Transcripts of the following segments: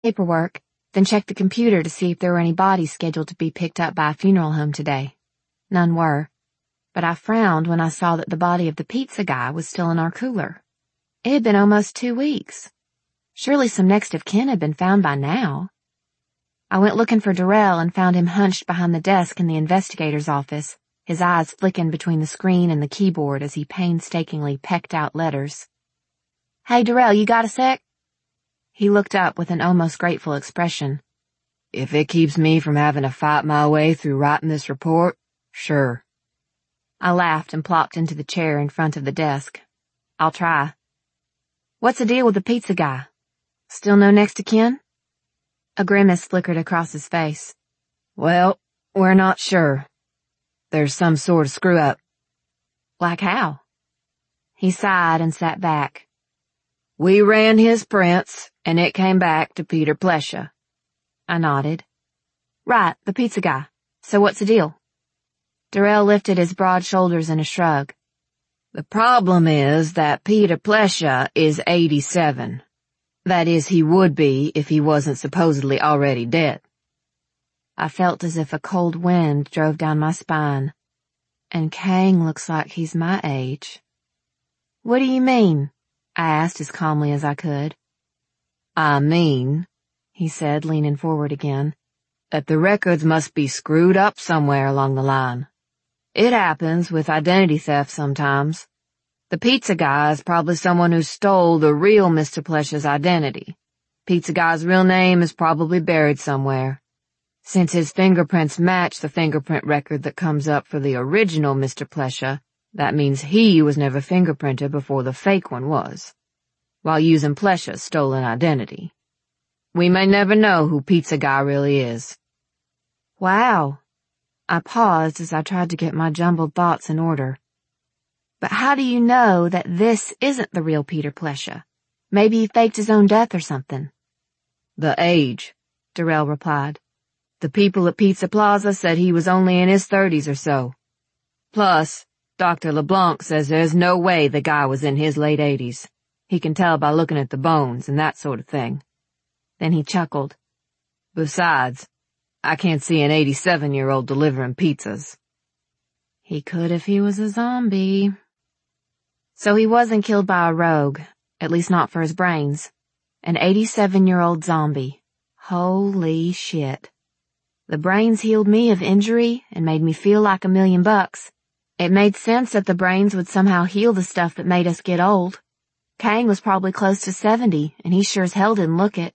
paperwork, then checked the computer to see if there were any bodies scheduled to be picked up by a funeral home today. None were, but I frowned when I saw that the body of the pizza guy was still in our cooler. It had been almost 2 weeks. Surely some next of kin had been found by now. I went looking for Darrell and found him hunched behind the desk in the investigator's office, his eyes flicking between the screen and the keyboard as he painstakingly pecked out letters. "Hey, Darrell, you got a sec?" He looked up with an almost grateful expression. "If it keeps me from having to fight my way through writing this report, sure." I laughed and plopped into the chair in front of the desk. "I'll try." "What's the deal with the pizza guy? Still no next of kin?" A grimace flickered across his face. "Well, we're not sure. There's some sort of screw-up." "Like how?" He sighed and sat back. "We ran his prints, and it came back to Peter Plescia." I nodded. "Right, the pizza guy. So what's the deal?" Darrell lifted his broad shoulders in a shrug. "The problem is that Peter Plescia is 87. That is, he would be if he wasn't supposedly already dead." I felt as if a cold wind drove down my spine. "And Kang looks like he's my age." "What do you mean?" I asked as calmly as I could. "I mean," he said, leaning forward again, "that the records must be screwed up somewhere along the line. It happens with identity theft sometimes. The pizza guy is probably someone who stole the real Mr. Plescia's identity. Pizza guy's real name is probably buried somewhere. Since his fingerprints match the fingerprint record that comes up for the original Mr. Plescia, that means he was never fingerprinted before the fake one was, while using Plescia's stolen identity. We may never know who Pizza Guy really is." "Wow." I paused as I tried to get my jumbled thoughts in order. "But how do you know that this isn't the real Peter Plescia? Maybe he faked his own death or something." "The age," Darrell replied. "The people at Pizza Plaza said he was only in his 30s or so. Plus, Dr. LeBlanc says there's no way the guy was in his late 80s. He can tell by looking at the bones and that sort of thing." Then he chuckled. "Besides, I can't see an 87-year-old delivering pizzas." "He could if he was a zombie." So he wasn't killed by a rogue, at least not for his brains. An 87-year-old zombie. Holy shit. The brains healed me of injury and made me feel like $1,000,000. It made sense that the brains would somehow heal the stuff that made us get old. Kang was probably close to 70, and he sure as hell didn't look it.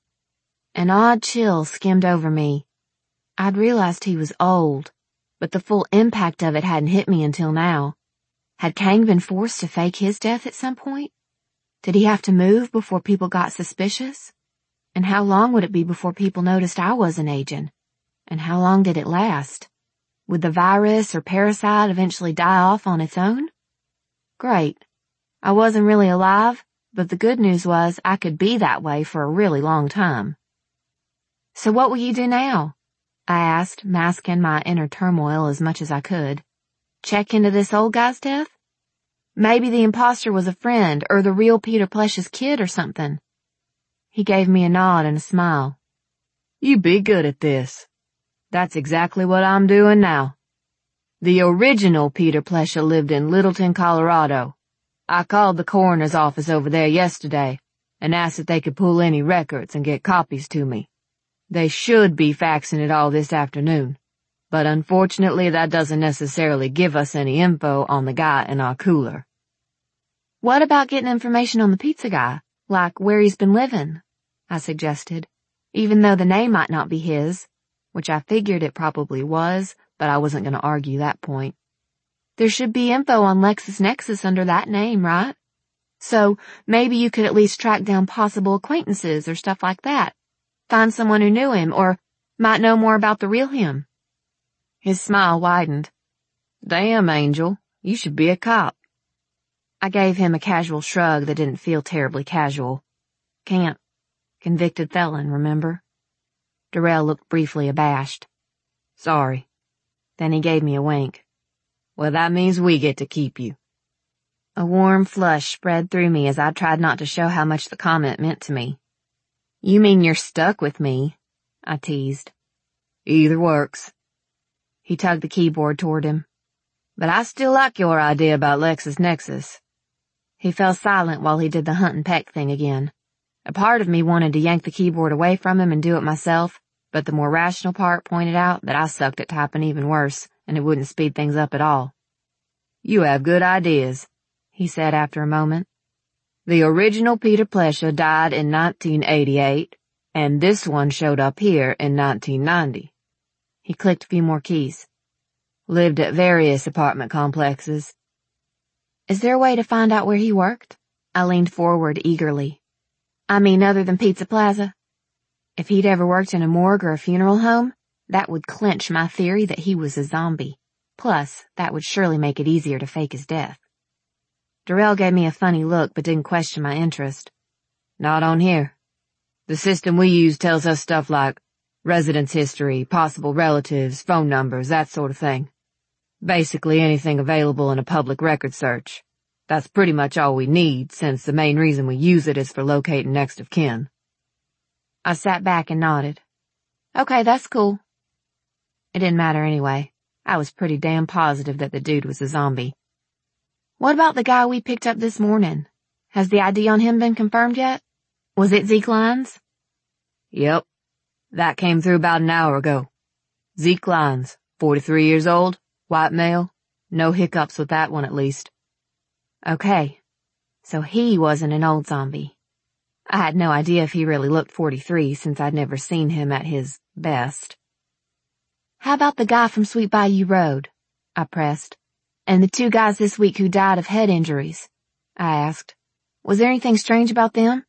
An odd chill skimmed over me. I'd realized he was old, but the full impact of it hadn't hit me until now. Had Kang been forced to fake his death at some point? Did he have to move before people got suspicious? And how long would it be before people noticed I wasn't aging? And how long did it last? Would the virus or parasite eventually die off on its own? Great. I wasn't really alive, but the good news was I could be that way for a really long time. "So what will you do now?" I asked, masking my inner turmoil as much as I could. "Check into this old guy's death? Maybe the imposter was a friend or the real Peter Plescia's kid or something." He gave me a nod and a smile. "You be good at this. That's exactly what I'm doing now. The original Peter Plescia lived in Littleton, Colorado. I called the coroner's office over there yesterday and asked if they could pull any records and get copies to me. They should be faxing it all this afternoon, but unfortunately that doesn't necessarily give us any info on the guy in our cooler." "What about getting information on the pizza guy, like where he's been living?" I suggested, even though the name might not be his, which I figured it probably was, but I wasn't going to argue that point. There should be info on LexisNexis under that name, right? So maybe you could at least track down possible acquaintances or stuff like that. Find someone who knew him or might know more about the real him. His smile widened. "Damn, Angel, you should be a cop." I gave him a casual shrug that didn't feel terribly casual. "Can't. Convicted felon, remember?" Darrell looked briefly abashed. "Sorry." Then he gave me a wink. "Well, that means we get to keep you." A warm flush spread through me as I tried not to show how much the comment meant to me. You mean you're stuck with me? I teased. Either works. He tugged the keyboard toward him. But I still like your idea about LexisNexis. He fell silent while he did the hunt and peck thing again. A part of me wanted to yank the keyboard away from him and do it myself, but the more rational part pointed out that I sucked at typing even worse, and it wouldn't speed things up at all. You have good ideas, he said after a moment. The original Peter Plesha died in 1988, and this one showed up here in 1990. He clicked a few more keys. Lived at various apartment complexes. Is there a way to find out where he worked? I leaned forward eagerly. I mean, other than Pizza Plaza. If he'd ever worked in a morgue or a funeral home, that would clinch my theory that he was a zombie. Plus, that would surely make it easier to fake his death. Darrell gave me a funny look but didn't question my interest. Not on here. The system we use tells us stuff like residence history, possible relatives, phone numbers, that sort of thing. Basically anything available in a public record search. That's pretty much all we need, since the main reason we use it is for locating next of kin. I sat back and nodded. Okay, that's cool. It didn't matter anyway. I was pretty damn positive that the dude was a zombie. What about the guy we picked up this morning? Has the ID on him been confirmed yet? Was it Zeke Lyons? Yep. That came through about an hour ago. Zeke Lyons, 43 years old, white male. No hiccups with that one at least. Okay. So he wasn't an old zombie. I had no idea if he really looked 43 since I'd never seen him at his best. How about the guy from Sweet Bayou Road? I pressed. And the 2 guys this week who died of head injuries? I asked. Was there anything strange about them?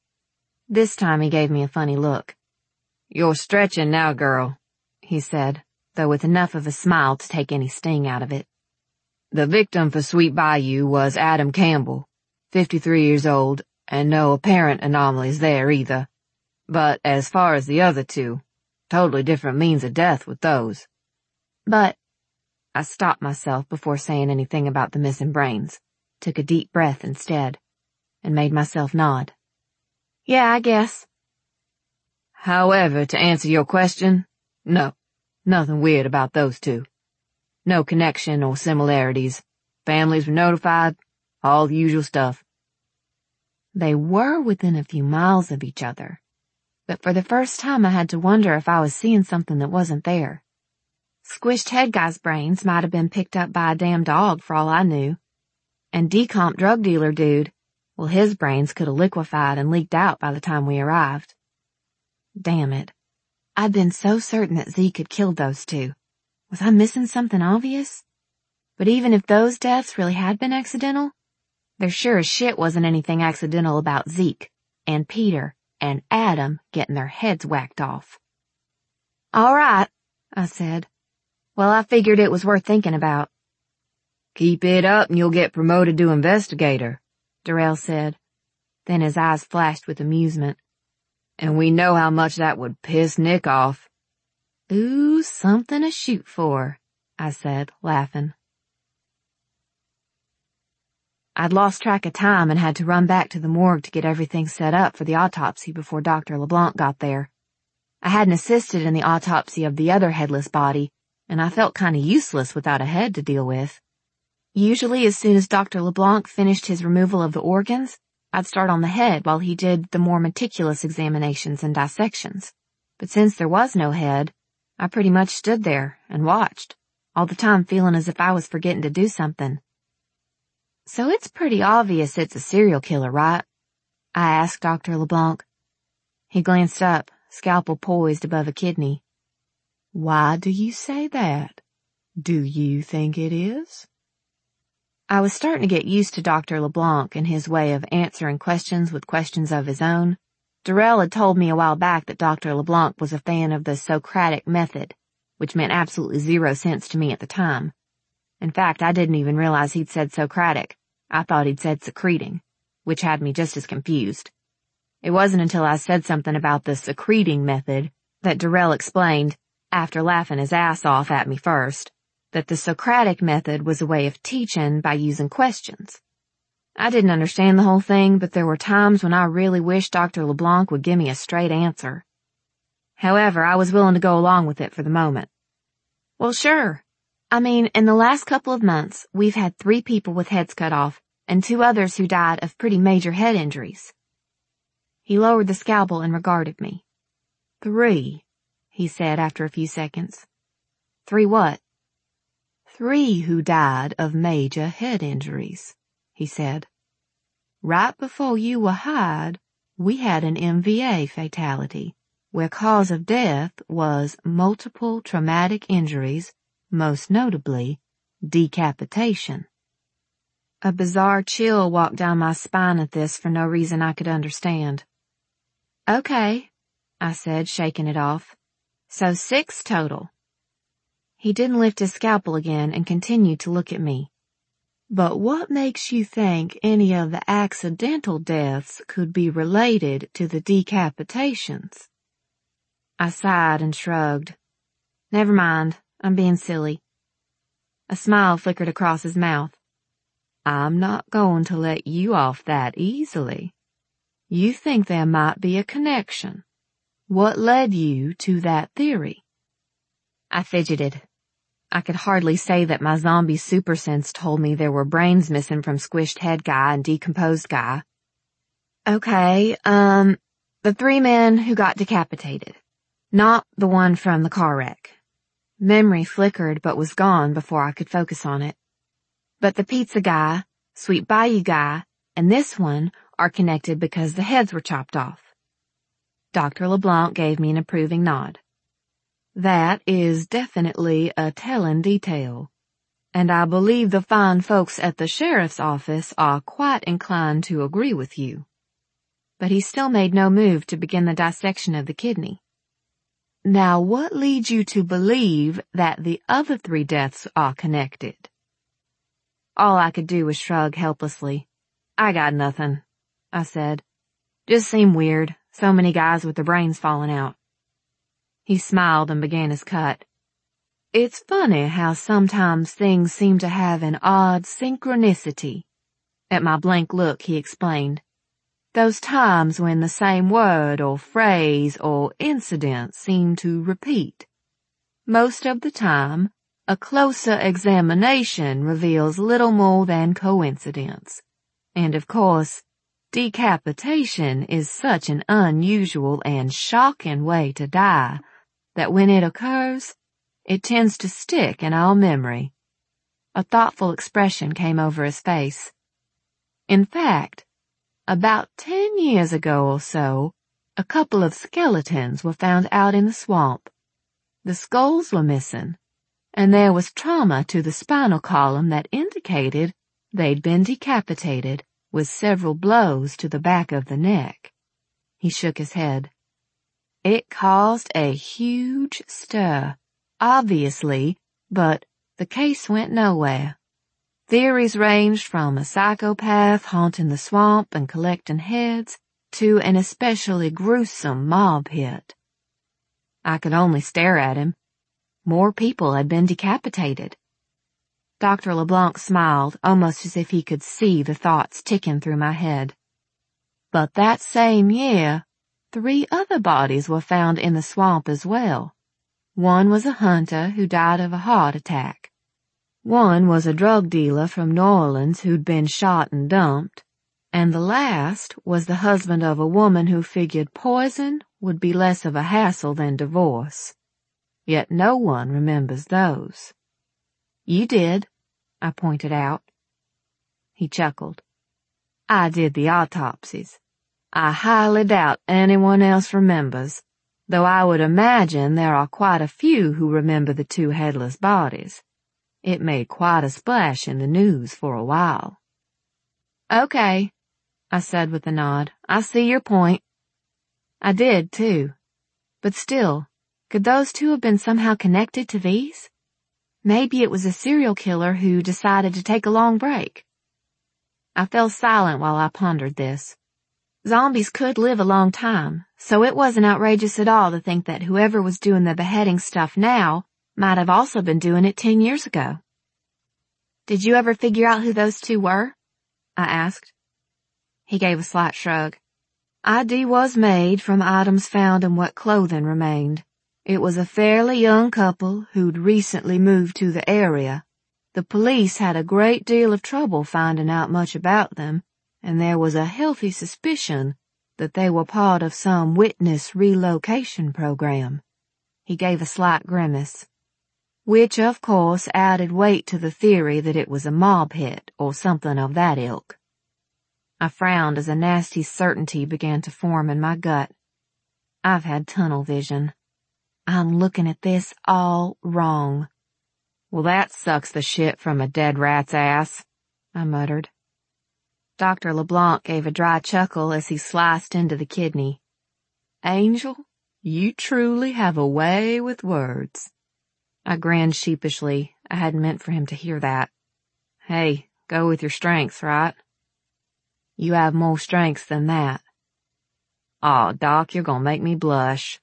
This time he gave me a funny look. You're stretching now, girl, he said, though with enough of a smile to take any sting out of it. The victim for Sweet Bayou was Adam Campbell, 53 years old, and no apparent anomalies there either. But as far as the other 2, totally different means of death with those. But I stopped myself before saying anything about the missing brains, took a deep breath instead, and made myself nod. Yeah, I guess. However, to answer your question, no, nothing weird about those 2. No connection or similarities. Families were notified, all the usual stuff. They were within a few miles of each other, but for the first time I had to wonder if I was seeing something that wasn't there. Squished head guy's brains might have been picked up by a damn dog for all I knew. And decomp drug dealer dude, well, his brains could have liquefied and leaked out by the time we arrived. Damn it. I'd been so certain that Zeke had killed those 2. Was I missing something obvious? But even if those deaths really had been accidental, there sure as shit wasn't anything accidental about Zeke and Peter and Adam getting their heads whacked off. All right, I said. Well, I figured it was worth thinking about. Keep it up and you'll get promoted to investigator, Darrell said. Then his eyes flashed with amusement. And we know how much that would piss Nick off. Ooh, something to shoot for, I said, laughing. I'd lost track of time and had to run back to the morgue to get everything set up for the autopsy before Dr. LeBlanc got there. I hadn't assisted in the autopsy of the other headless body, and I felt kinda useless without a head to deal with. Usually as soon as Dr. LeBlanc finished his removal of the organs, I'd start on the head while he did the more meticulous examinations and dissections. But since there was no head, I pretty much stood there and watched, all the time feeling as if I was forgetting to do something. So it's pretty obvious it's a serial killer, right? I asked Dr. LeBlanc. He glanced up, scalpel poised above a kidney. Why do you say that? Do you think it is? I was starting to get used to Dr. LeBlanc and his way of answering questions with questions of his own. Darrell had told me a while back that Dr. LeBlanc was a fan of the Socratic method, which meant absolutely 0 sense to me at the time. In fact, I didn't even realize he'd said Socratic. I thought he'd said secreting, which had me just as confused. It wasn't until I said something about the secreting method that Darrell explained, after laughing his ass off at me first, that the Socratic method was a way of teaching by using questions. I didn't understand the whole thing, but there were times when I really wished Dr. LeBlanc would give me a straight answer. However, I was willing to go along with it for the moment. Well, sure. I mean, in the last couple of months, we've had 3 people with heads cut off and 2 others who died of pretty major head injuries. He lowered the scalpel and regarded me. 3, he said after a few seconds. 3 what? 3 who died of major head injuries, he said. Right before you were hired, we had an MVA fatality, where cause of death was multiple traumatic injuries, most notably decapitation. A bizarre chill walked down my spine at this for no reason I could understand. Okay, I said, shaking it off. So 6 total. He didn't lift his scalpel again and continued to look at me. But what makes you think any of the accidental deaths could be related to the decapitations? I sighed and shrugged. Never mind, I'm being silly. A smile flickered across his mouth. I'm not going to let you off that easily. You think there might be a connection. What led you to that theory? I fidgeted. I could hardly say that my zombie super sense told me there were brains missing from squished head guy and decomposed guy. Okay, the 3 men who got decapitated. Not the one from the car wreck. Memory flickered but was gone before I could focus on it. But the pizza guy, Sweet Bayou guy, and this one are connected because the heads were chopped off. Dr. LeBlanc gave me an approving nod. That is definitely a telling detail, and I believe the fine folks at the sheriff's office are quite inclined to agree with you. But he still made no move to begin the dissection of the kidney. Now what leads you to believe that the other 3 deaths are connected? All I could do was shrug helplessly. I got nothing, I said. Just seemed weird, so many guys with their brains falling out. He smiled and began his cut. It's funny how sometimes things seem to have an odd synchronicity. At my blank look, he explained. Those times when the same word or phrase or incident seem to repeat. Most of the time, a closer examination reveals little more than coincidence. And of course, decapitation is such an unusual and shocking way to die that when it occurs, it tends to stick in our memory. A thoughtful expression came over his face. In fact, about 10 years ago or so, a couple of skeletons were found out in the swamp. The skulls were missing, and there was trauma to the spinal column that indicated they'd been decapitated with several blows to the back of the neck. He shook his head. It caused a huge stir, obviously, but the case went nowhere. Theories ranged from a psychopath haunting the swamp and collecting heads to an especially gruesome mob hit. I could only stare at him. More people had been decapitated. Dr. LeBlanc smiled, almost as if he could see the thoughts ticking through my head. But that same year, 3 other bodies were found in the swamp as well. One was a hunter who died of a heart attack. One was a drug dealer from New Orleans who'd been shot and dumped. And the last was the husband of a woman who figured poison would be less of a hassle than divorce. Yet no one remembers those. You did, I pointed out. He chuckled. I did the autopsies. I highly doubt anyone else remembers, though I would imagine there are quite a few who remember the 2 headless bodies. It made quite a splash in the news for a while. Okay, I said with a nod. I see your point. I did, too. But still, could those 2 have been somehow connected to these? Maybe it was a serial killer who decided to take a long break. I fell silent while I pondered this. Zombies could live a long time, so it wasn't outrageous at all to think that whoever was doing the beheading stuff now might have also been doing it 10 years ago. Did you ever figure out who those 2 were? I asked. He gave a slight shrug. ID was made from items found in what clothing remained. It was a fairly young couple who'd recently moved to the area. The police had a great deal of trouble finding out much about them, and there was a healthy suspicion that they were part of some witness relocation program. He gave a slight grimace, which of course added weight to the theory that it was a mob hit or something of that ilk. I frowned as a nasty certainty began to form in my gut. I've had tunnel vision. I'm looking at this all wrong. Well, that sucks the shit from a dead rat's ass, I muttered. Dr. LeBlanc gave a dry chuckle as he sliced into the kidney. Angel, you truly have a way with words. I grinned sheepishly. I hadn't meant for him to hear that. Hey, go with your strengths, right? You have more strengths than that. Aw, Doc, you're gonna make me blush.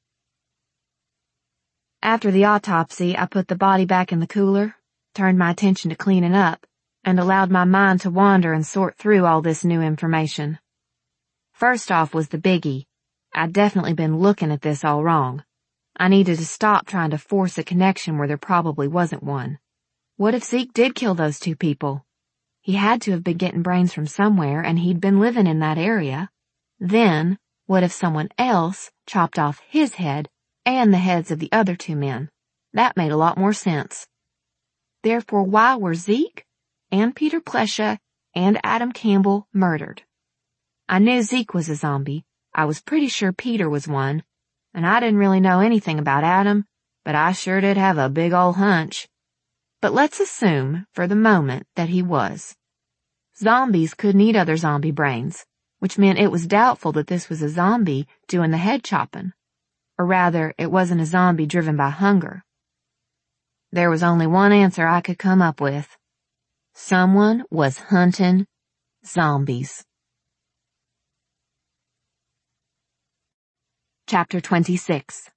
After the autopsy, I put the body back in the cooler, turned my attention to cleaning up, and allowed my mind to wander and sort through all this new information. First off was the biggie. I'd definitely been looking at this all wrong. I needed to stop trying to force a connection where there probably wasn't one. What if Zeke did kill those two people? He had to have been getting brains from somewhere, and he'd been living in that area. Then, what if someone else chopped off his head and the heads of the other two men? That made a lot more sense. Therefore, why were Zeke and Peter Plesha and Adam Campbell murdered? I knew Zeke was a zombie. I was pretty sure Peter was one, and I didn't really know anything about Adam, but I sure did have a big ol' hunch. But let's assume, for the moment, that he was. Zombies couldn't eat other zombie brains, which meant it was doubtful that this was a zombie doing the head chopping. Or rather, it wasn't a zombie driven by hunger. There was only one answer I could come up with. Someone was hunting zombies. Chapter 26.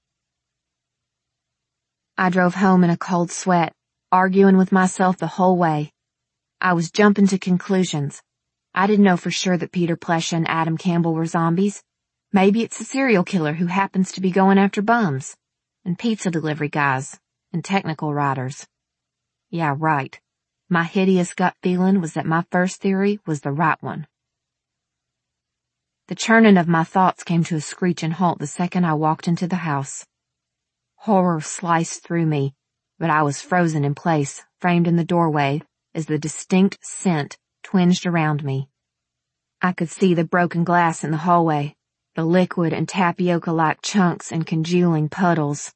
I drove home in a cold sweat, arguing with myself the whole way. I was jumping to conclusions. I didn't know for sure that Peter Plesha and Adam Campbell were zombies. Maybe it's a serial killer who happens to be going after bums, and pizza delivery guys, and technical writers. Yeah, right. My hideous gut feeling was that my first theory was the right one. The churning of my thoughts came to a screeching halt the second I walked into the house. Horror sliced through me, but I was frozen in place, framed in the doorway, as the distinct scent twinged around me. I could see the broken glass in the hallway, the liquid and tapioca-like chunks and congealing puddles.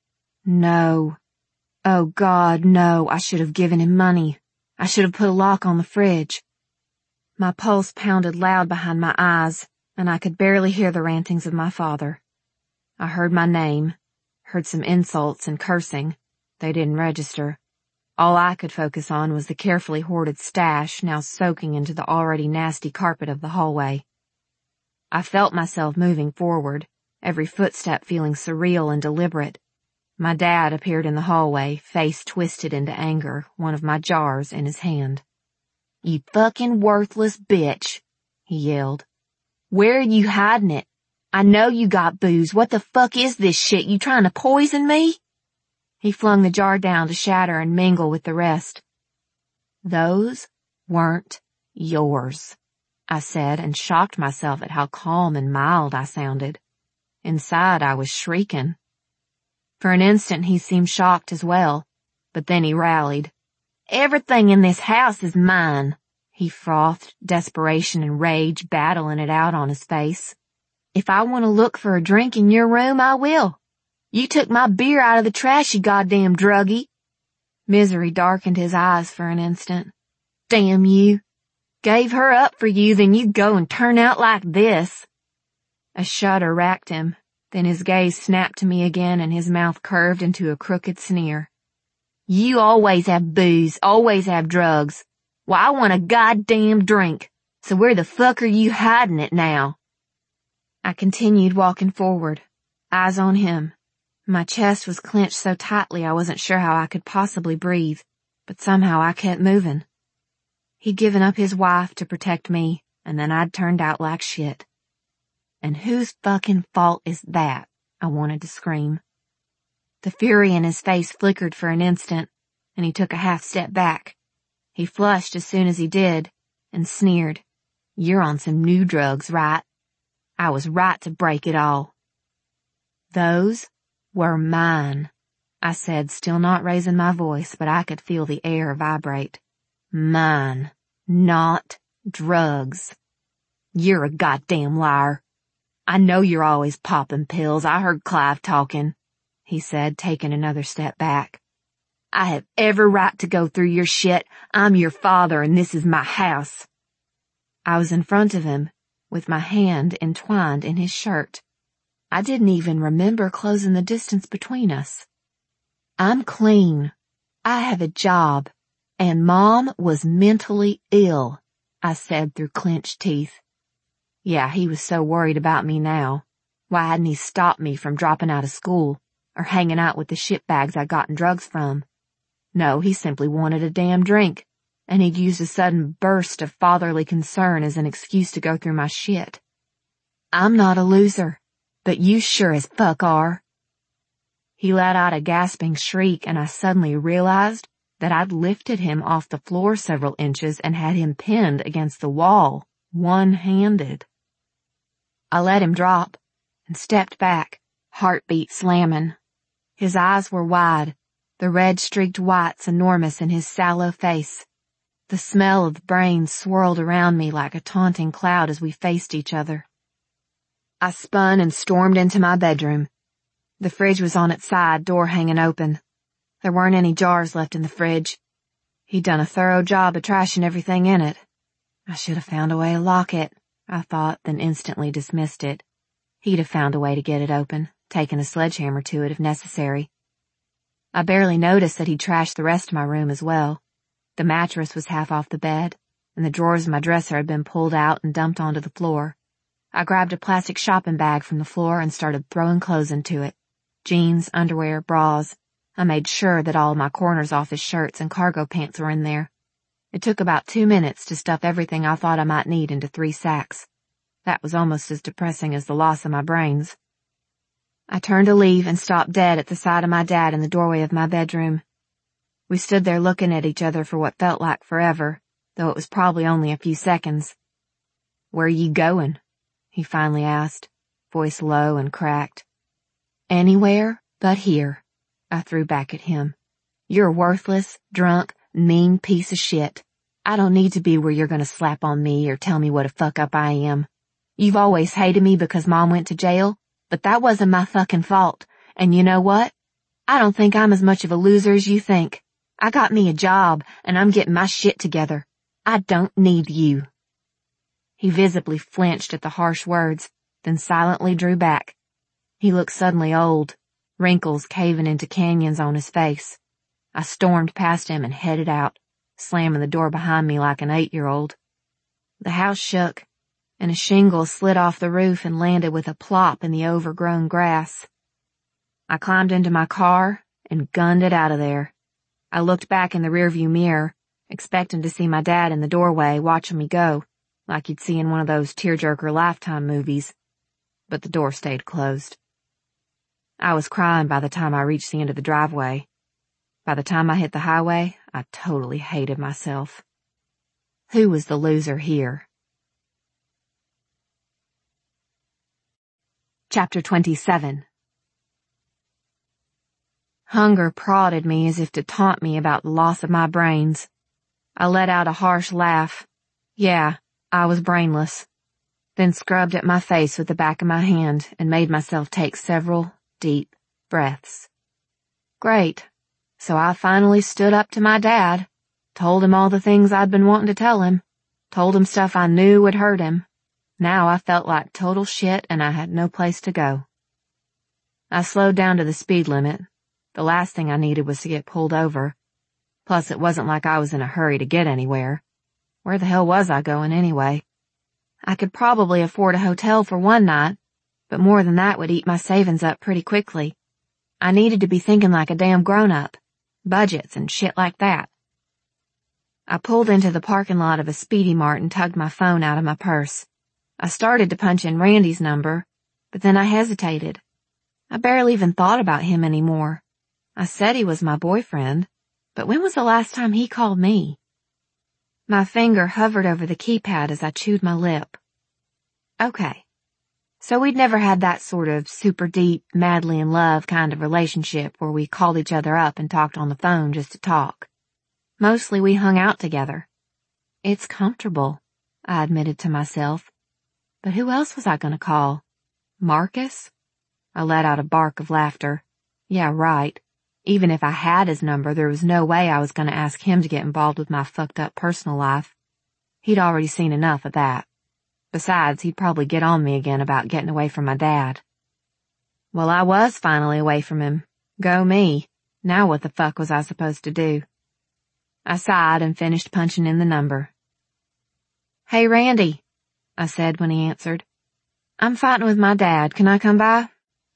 No. Oh God, no, I should have given him money. I should have put a lock on the fridge. My pulse pounded loud behind my eyes, and I could barely hear the rantings of my father. I heard my name, heard some insults and cursing. They didn't register. All I could focus on was the carefully hoarded stash now soaking into the already nasty carpet of the hallway. I felt myself moving forward, every footstep feeling surreal and deliberate. My dad appeared in the hallway, face twisted into anger, one of my jars in his hand. You fucking worthless bitch, he yelled. Where are you hiding it? I know you got booze. What the fuck is this shit? You trying to poison me? He flung the jar down to shatter and mingle with the rest. Those weren't yours, I said, and shocked myself at how calm and mild I sounded. Inside I was shrieking. For an instant he seemed shocked as well, but then he rallied. Everything in this house is mine, he frothed, desperation and rage battling it out on his face. If I want to look for a drink in your room, I will. You took my beer out of the trash, you goddamn druggie. Misery darkened his eyes for an instant. Damn you. Gave her up for you, then you go and turn out like this. A shudder racked him, then his gaze snapped to me again and his mouth curved into a crooked sneer. You always have booze, always have drugs. Well, I want a goddamn drink. So where the fuck are you hiding it now? I continued walking forward, eyes on him. My chest was clenched so tightly I wasn't sure how I could possibly breathe, but somehow I kept moving. He'd given up his wife to protect me, and then I'd turned out like shit. And whose fucking fault is that? I wanted to scream. The fury in his face flickered for an instant, and he took a half step back. He flushed as soon as he did, and sneered. You're on some new drugs, right? I was right to break it all. Those were mine, I said, still not raising my voice, but I could feel the air vibrate. Mine, not drugs. You're a goddamn liar. I know you're always popping pills. I heard Clive talking, he said, taking another step back. I have every right to go through your shit. I'm your father and this is my house. I was in front of him, with my hand entwined in his shirt. I didn't even remember closing the distance between us. I'm clean. I have a job. And Mom was mentally ill, I said through clenched teeth. Yeah, he was so worried about me now. Why hadn't he stopped me from dropping out of school or hanging out with the shitbags I'd gotten drugs from? No, he simply wanted a damn drink, and he'd used a sudden burst of fatherly concern as an excuse to go through my shit. I'm not a loser, but you sure as fuck are. He let out a gasping shriek, and I suddenly realized that I'd lifted him off the floor several inches and had him pinned against the wall, one-handed. I let him drop and stepped back, heartbeat slamming. His eyes were wide, the red-streaked whites enormous in his sallow face. The smell of brains swirled around me like a taunting cloud as we faced each other. I spun and stormed into my bedroom. The fridge was on its side, door hanging open. There weren't any jars left in the fridge. He'd done a thorough job of trashing everything in it. I should have found a way to lock it, I thought, then instantly dismissed it. He'd have found a way to get it open, taken a sledgehammer to it if necessary. I barely noticed that he'd trashed the rest of my room as well. The mattress was half off the bed, and the drawers of my dresser had been pulled out and dumped onto the floor. I grabbed a plastic shopping bag from the floor and started throwing clothes into it. Jeans, underwear, bras. I made sure that all of my coroner's office shirts and cargo pants were in there. It took about 2 minutes to stuff everything I thought I might need into 3 sacks. That was almost as depressing as the loss of my brains. I turned to leave and stopped dead at the side of my dad in the doorway of my bedroom. We stood there looking at each other for what felt like forever, though it was probably only a few seconds. Where are you going? He finally asked, voice low and cracked. Anywhere but here, I threw back at him. You're a worthless, drunk, mean piece of shit. I don't need to be where you're gonna slap on me or tell me what a fuck up I am. You've always hated me because Mom went to jail, but that wasn't my fucking fault. And you know what? I don't think I'm as much of a loser as you think. I got me a job, and I'm getting my shit together. I don't need you. He visibly flinched at the harsh words, then silently drew back. He looked suddenly old, wrinkles caving into canyons on his face. I stormed past him and headed out, slamming the door behind me like an 8-year-old. The house shook, and a shingle slid off the roof and landed with a plop in the overgrown grass. I climbed into my car and gunned it out of there. I looked back in the rearview mirror, expecting to see my dad in the doorway watching me go, like you'd see in one of those tearjerker Lifetime movies. But the door stayed closed. I was crying by the time I reached the end of the driveway. By the time I hit the highway, I totally hated myself. Who was the loser here? Chapter 27. Hunger prodded me as if to taunt me about the loss of my brains. I let out a harsh laugh. Yeah, I was brainless. Then scrubbed at my face with the back of my hand and made myself take several deep breaths. Great. So I finally stood up to my dad, told him all the things I'd been wanting to tell him, told him stuff I knew would hurt him. Now I felt like total shit and I had no place to go. I slowed down to the speed limit. The last thing I needed was to get pulled over. Plus it wasn't like I was in a hurry to get anywhere. Where the hell was I going anyway? I could probably afford a hotel for one night, but more than that would eat my savings up pretty quickly. I needed to be thinking like a damn grown-up. Budgets and shit like that. I pulled into the parking lot of a Speedy Mart and tugged my phone out of my purse. I started to punch in Randy's number, but then I hesitated. I barely even thought about him anymore. I said he was my boyfriend, but when was the last time he called me? My finger hovered over the keypad as I chewed my lip. Okay. So we'd never had that sort of super deep, madly in love kind of relationship where we called each other up and talked on the phone just to talk. Mostly we hung out together. It's comfortable, I admitted to myself. But who else was I gonna call? Marcus? I let out a bark of laughter. Yeah, right. Even if I had his number, there was no way I was gonna ask him to get involved with my fucked up personal life. He'd already seen enough of that. Besides, he'd probably get on me again about getting away from my dad. Well, I was finally away from him. Go me. Now what the fuck was I supposed to do? I sighed and finished punching in the number. Hey, Randy, I said when he answered. I'm fighting with my dad. Can I come by?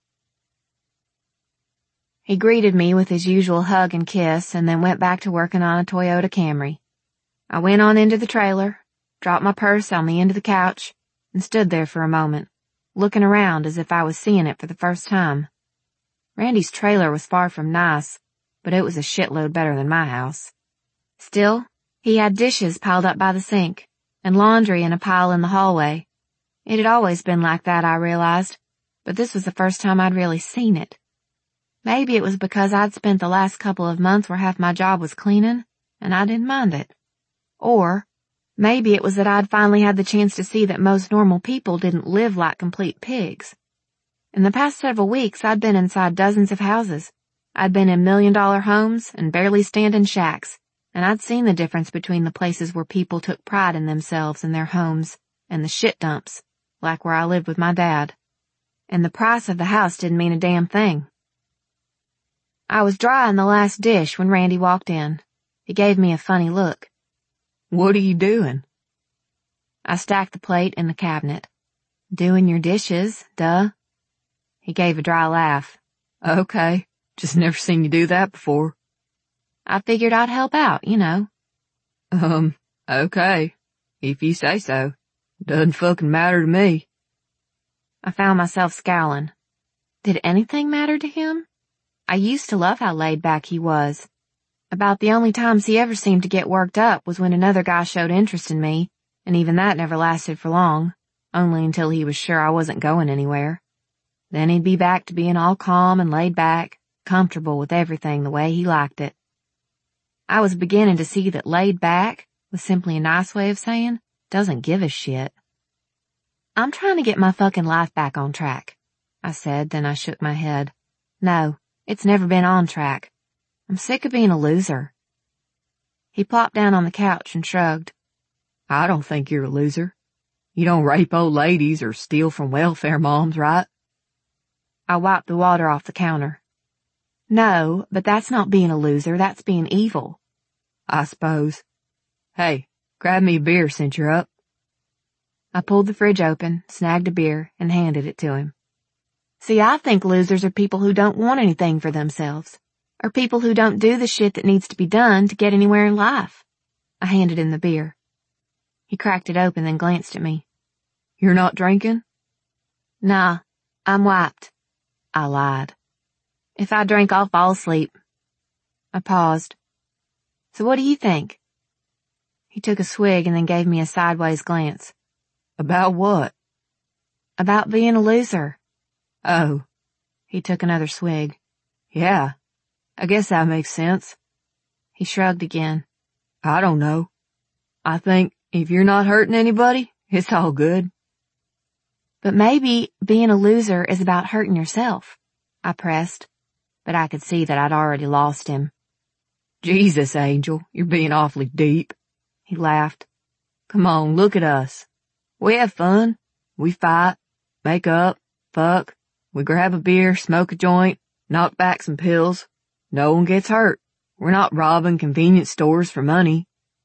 He greeted me with his usual hug and kiss and then went back to working on a Toyota Camry. I went on into the trailer, dropped my purse on the end of the couch, and stood there for a moment, looking around as if I was seeing it for the first time. Randy's trailer was far from nice, but it was a shitload better than my house. Still, he had dishes piled up by the sink, and laundry in a pile in the hallway. It had always been like that, I realized, but this was the first time I'd really seen it. Maybe it was because I'd spent the last couple of months where half my job was cleaning, and I didn't mind it. Or maybe it was that I'd finally had the chance to see that most normal people didn't live like complete pigs. In the past several weeks, I'd been inside dozens of houses. I'd been in $1-million homes and barely standing shacks, and I'd seen the difference between the places where people took pride in themselves and their homes and the shit dumps, like where I lived with my dad. And the price of the house didn't mean a damn thing. I was drying the last dish when Randy walked in. He gave me a funny look. What are you doing? I stacked the plate in the cabinet. Doing your dishes, duh. He gave a dry laugh. Okay, just never seen you do that before. I figured I'd help out, you know. Okay, if you say so. Doesn't fucking matter to me. I found myself scowling. Did anything matter to him? I used to love how laid back he was. About the only times he ever seemed to get worked up was when another guy showed interest in me, and even that never lasted for long, only until he was sure I wasn't going anywhere. Then he'd be back to being all calm and laid back, comfortable with everything the way he liked it. I was beginning to see that laid back was simply a nice way of saying doesn't give a shit. I'm trying to get my fucking life back on track, I said, then I shook my head. No, it's never been on track. I'm sick of being a loser. He plopped down on the couch and shrugged. I don't think you're a loser. You don't rape old ladies or steal from welfare moms, right? I wiped the water off the counter. No, but that's not being a loser, that's being evil. I suppose. Hey, grab me a beer since you're up. I pulled the fridge open, snagged a beer, and handed it to him. See, I think losers are people who don't want anything for themselves, or people who don't do the shit that needs to be done to get anywhere in life. I handed him the beer. He cracked it open, then glanced at me. You're not drinking? Nah, I'm wiped. I lied. If I drink, I'll fall asleep. I paused. So what do you think? He took a swig and then gave me a sideways glance. About what? About being a loser. Oh. He took another swig. Yeah, I guess that makes sense. He shrugged again. I don't know. I think if you're not hurting anybody, it's all good. But maybe being a loser is about hurting yourself, I pressed, but I could see that I'd already lost him. Jesus, Angel, you're being awfully deep. He laughed. Come on, look at us. We have fun. We fight, make up, fuck. We grab a beer, smoke a joint, knock back some pills. No one gets hurt. We're not robbing convenience stores for money.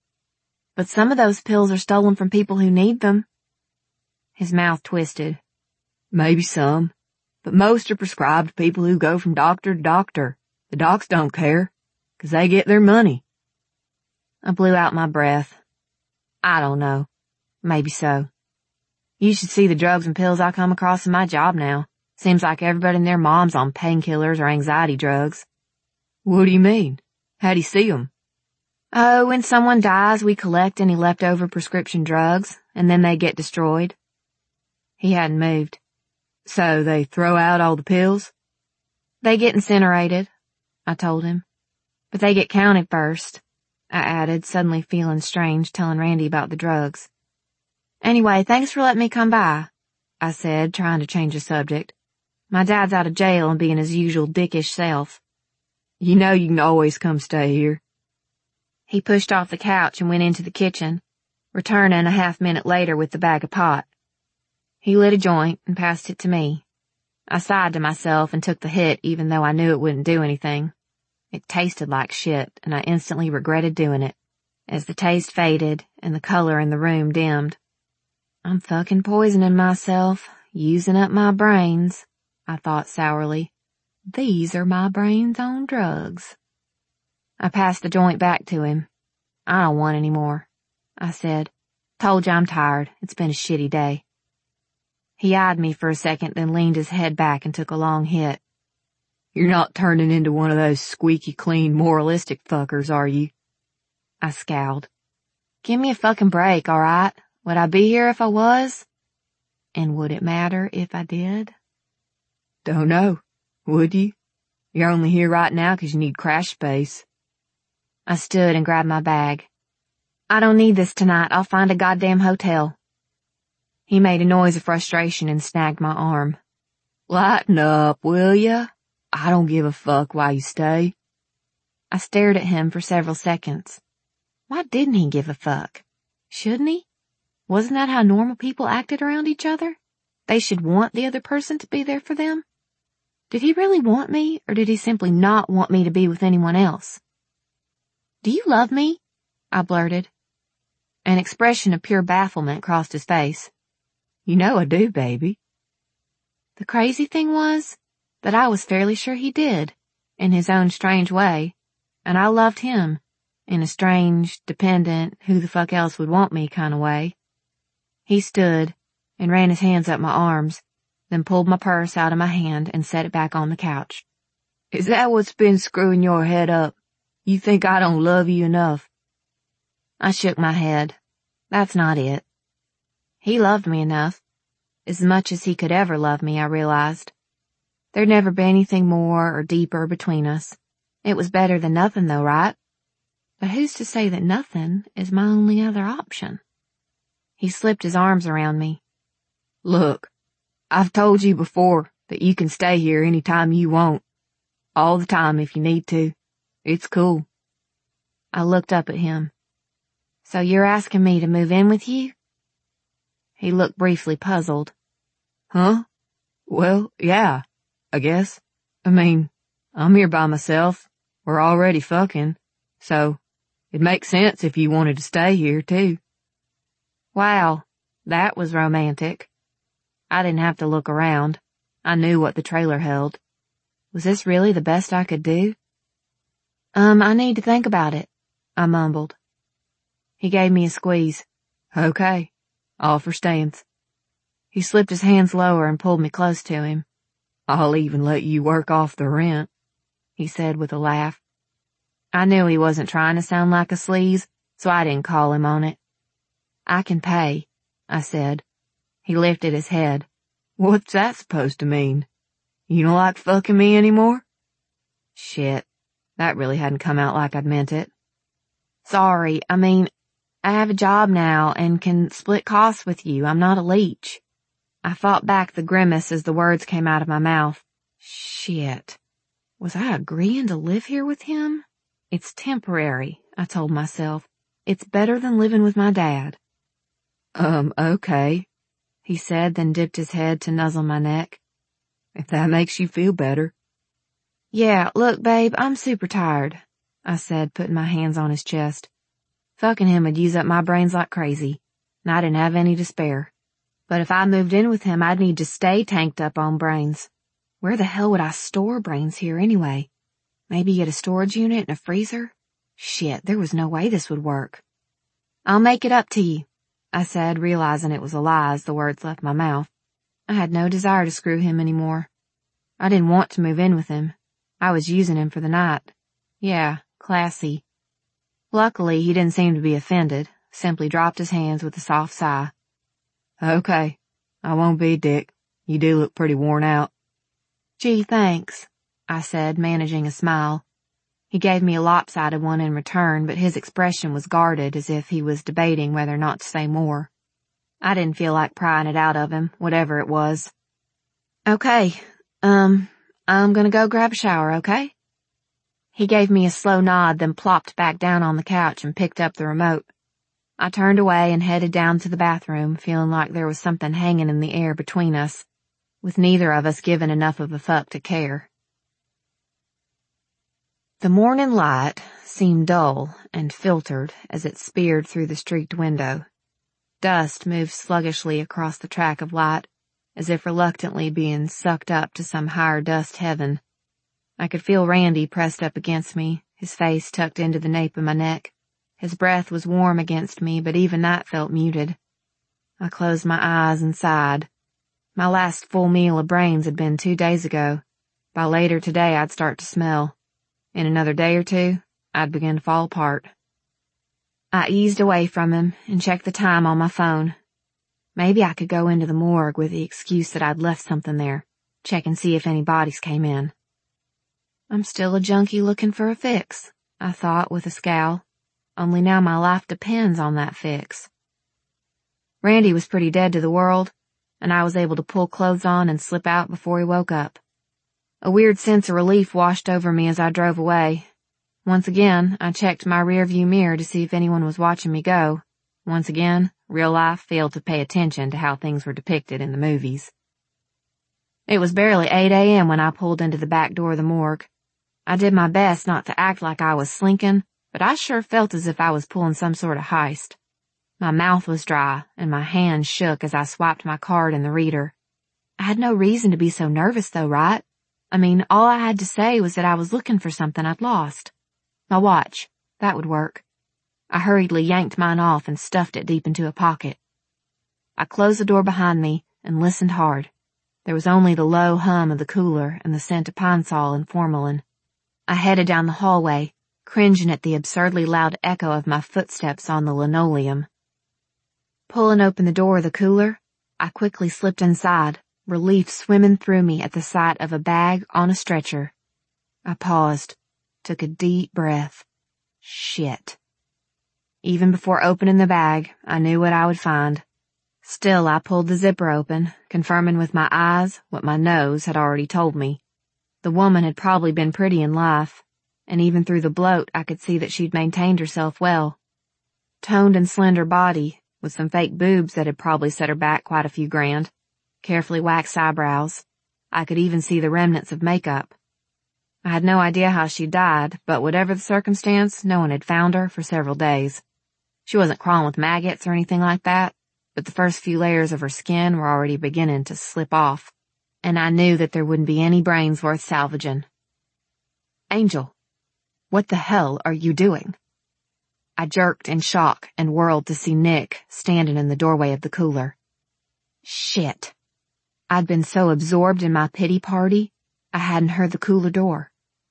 But some of those pills are stolen from people who need them. His mouth twisted. Maybe some, but most are prescribed to people who go from doctor to doctor. The docs don't care, 'cause they get their money. I blew out my breath. I don't know. Maybe so. You should see the drugs and pills I come across in my job now. Seems like everybody and their mom's on painkillers or anxiety drugs. What do you mean? How do you see 'em? Oh, when someone dies, we collect any leftover prescription drugs, and then they get destroyed. He hadn't moved. So they throw out all the pills? They get incinerated, I told him. But they get counted first, I added, suddenly feeling strange telling Randy about the drugs. Anyway, thanks for letting me come by, I said, trying to change the subject. My dad's out of jail and being his usual dickish self. You know you can always come stay here. He pushed off the couch and went into the kitchen, returning a half-minute later with the bag of pot. He lit a joint and passed it to me. I sighed to myself and took the hit even though I knew it wouldn't do anything. It tasted like shit, and I instantly regretted doing it, as the taste faded and the color in the room dimmed. I'm fucking poisoning myself, using up my brains, I thought sourly. These are my brains on drugs. I passed the joint back to him. I don't want any more, I said. Told you I'm tired. It's been a shitty day. He eyed me for a second, then leaned his head back and took a long hit. You're not turning into one of those squeaky clean moralistic fuckers, are you? I scowled. Give me a fucking break, alright? Would I be here if I was? And would it matter if I did? Don't know. Would you? You're only here right now 'cause you need crash space. I stood and grabbed my bag. I don't need this tonight. I'll find a goddamn hotel. He made a noise of frustration and snagged my arm. Lighten up, will ya? I don't give a fuck while you stay. I stared at him for several seconds. Why didn't he give a fuck? Shouldn't he? Wasn't that how normal people acted around each other? They should want the other person to be there for them? Did he really want me, or did he simply not want me to be with anyone else? Do you love me? I blurted. An expression of pure bafflement crossed his face. You know I do, baby. The crazy thing was that I was fairly sure he did, in his own strange way, and I loved him, in a strange, dependent, who the fuck else would want me kind of way. He stood and ran his hands up my arms, then pulled my purse out of my hand and set it back on the couch. Is that what's been screwing your head up? You think I don't love you enough? I shook my head. That's not it. He loved me enough. As much as he could ever love me, I realized. There'd never be anything more or deeper between us. It was better than nothing though, right? But who's to say that nothing is my only other option? He slipped his arms around me. Look, I've told you before that you can stay here any time you want. All the time if you need to. It's cool. I looked up at him. So you're asking me to move in with you? He looked briefly puzzled. Huh? Well, yeah, I guess. I mean, I'm here by myself. We're already fucking. So, it makes sense if you wanted to stay here, too. Wow, that was romantic. I didn't have to look around. I knew what the trailer held. Was this really the best I could do? I need to think about it, I mumbled. He gave me a squeeze. Okay, offer stands. He slipped his hands lower and pulled me close to him. I'll even let you work off the rent, he said with a laugh. I knew he wasn't trying to sound like a sleaze, so I didn't call him on it. I can pay, I said. He lifted his head. What's that supposed to mean? You don't like fucking me anymore? Shit, that really hadn't come out like I'd meant it. Sorry, I have a job now and can split costs with you. I'm not a leech. I fought back the grimace as the words came out of my mouth. Shit. Was I agreeing to live here with him? It's temporary, I told myself. It's better than living with my dad. Okay, he said, then dipped his head to nuzzle my neck. If that makes you feel better. Yeah, look, babe, I'm super tired, I said, putting my hands on his chest. Fucking him would use up my brains like crazy, and I didn't have any to spare. But if I moved in with him, I'd need to stay tanked up on brains. Where the hell would I store brains here anyway? Maybe get a storage unit and a freezer? Shit, there was no way this would work. I'll make it up to you, I said, realizing it was a lie as the words left my mouth. I had no desire to screw him anymore. I didn't want to move in with him. I was using him for the night. Yeah, classy. Luckily, he didn't seem to be offended, simply dropped his hands with a soft sigh. Okay, I won't be, Dick. You do look pretty worn out. Gee, thanks, I said, managing a smile. He gave me a lopsided one in return, but his expression was guarded as if he was debating whether or not to say more. I didn't feel like prying it out of him, whatever it was. Okay, I'm gonna go grab a shower, okay? He gave me a slow nod, then plopped back down on the couch and picked up the remote. I turned away and headed down to the bathroom, feeling like there was something hanging in the air between us, with neither of us giving enough of a fuck to care. The morning light seemed dull and filtered as it speared through the streaked window. Dust moved sluggishly across the track of light, as if reluctantly being sucked up to some higher dust heaven. I could feel Randy pressed up against me, his face tucked into the nape of my neck. His breath was warm against me, but even that felt muted. I closed my eyes and sighed. My last full meal of brains had been 2 days ago. By later today I'd start to smell. In another day or two, I'd begin to fall apart. I eased away from him and checked the time on my phone. Maybe I could go into the morgue with the excuse that I'd left something there, check and see if any bodies came in. I'm still a junkie looking for a fix, I thought with a scowl, only now my life depends on that fix. Randy was pretty dead to the world, and I was able to pull clothes on and slip out before he woke up. A weird sense of relief washed over me as I drove away. Once again, I checked my rearview mirror to see if anyone was watching me go. Once again, real life failed to pay attention to how things were depicted in the movies. It was barely 8 a.m. when I pulled into the back door of the morgue. I did my best not to act like I was slinking, but I sure felt as if I was pulling some sort of heist. My mouth was dry, and my hands shook as I swiped my card in the reader. I had no reason to be so nervous though, right? I mean, all I had to say was that I was looking for something I'd lost. My watch. That would work. I hurriedly yanked mine off and stuffed it deep into a pocket. I closed the door behind me and listened hard. There was only the low hum of the cooler and the scent of pine sol and formalin. I headed down the hallway, cringing at the absurdly loud echo of my footsteps on the linoleum. Pulling open the door of the cooler, I quickly slipped inside, relief swimming through me at the sight of a bag on a stretcher. I paused, took a deep breath. Shit. Even before opening the bag, I knew what I would find. Still, I pulled the zipper open, confirming with my eyes what my nose had already told me. The woman had probably been pretty in life, and even through the bloat I could see that she'd maintained herself well. Toned and slender body, with some fake boobs that had probably set her back quite a few grand, carefully waxed eyebrows. I could even see the remnants of makeup. I had no idea how she died, but whatever the circumstance, no one had found her for several days. She wasn't crawling with maggots or anything like that, but the first few layers of her skin were already beginning to slip off, and I knew that there wouldn't be any brains worth salvaging. Angel, what the hell are you doing? I jerked in shock and whirled to see Nick standing in the doorway of the cooler. Shit. I'd been so absorbed in my pity party, I hadn't heard the cooler door.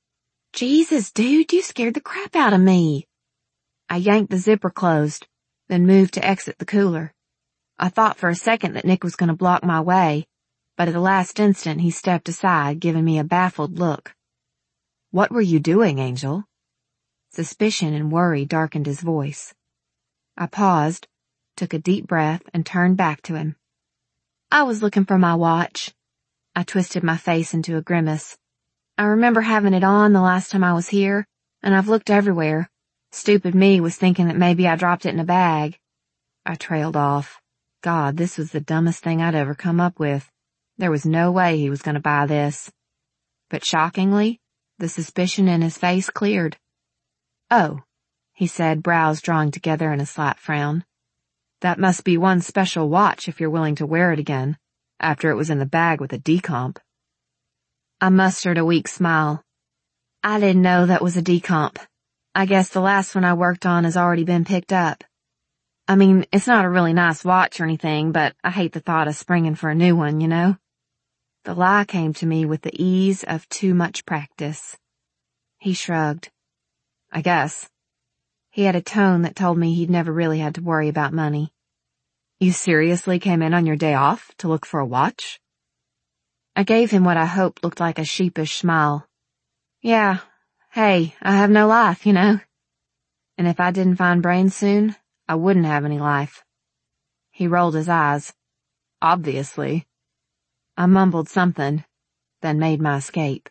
Jesus, dude, you scared the crap out of me. I yanked the zipper closed, then moved to exit the cooler. I thought for a second that Nick was going to block my way, but at the last instant he stepped aside, giving me a baffled look. What were you doing, Angel? Suspicion and worry darkened his voice. I paused, took a deep breath, and turned back to him. I was looking for my watch. I twisted my face into a grimace. I remember having it on the last time I was here, and I've looked everywhere. Stupid me was thinking that maybe I dropped it in a bag. I trailed off. God, this was the dumbest thing I'd ever come up with. There was no way he was going to buy this. But shockingly, the suspicion in his face cleared. Oh, he said, brows drawing together in a slight frown. That must be one special watch if you're willing to wear it again, after it was in the bag with a decomp. I mustered a weak smile. I didn't know that was a decomp. I guess the last one I worked on has already been picked up. I mean, it's not a really nice watch or anything, but I hate the thought of springing for a new one, you know? The lie came to me with the ease of too much practice. He shrugged. I guess. He had a tone that told me he'd never really had to worry about money. You seriously came in on your day off to look for a watch? I gave him what I hoped looked like a sheepish smile. Yeah, hey, I have no life, you know? And if I didn't find brains soon, I wouldn't have any life. He rolled his eyes. Obviously. I mumbled something, then made my escape.